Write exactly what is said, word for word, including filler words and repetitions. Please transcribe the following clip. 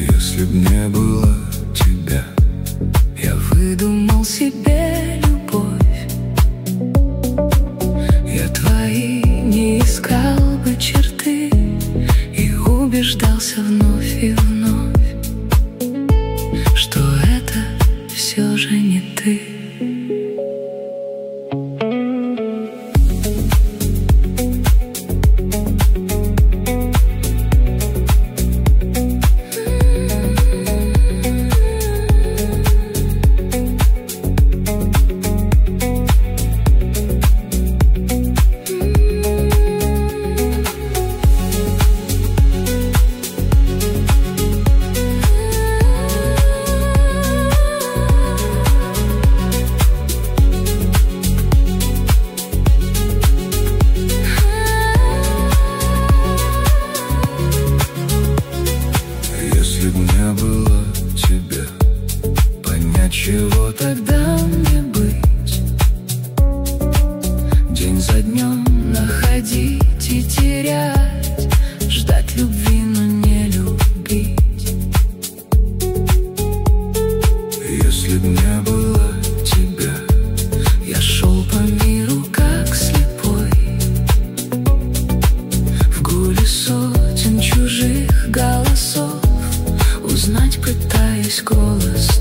Если б не было тебя, я выдумал себе любовь. Я твои не искал бы черты и убеждался вновь и вновь, что это все же не ты. если б не было тебя, понять, чего Тогда мне быть, день за днем находить и терять, ждать любви, но не любить. Если б не было тебя, я шел по миру как слепой, в гуле сотен чужих голосов, узнать пытаясь голос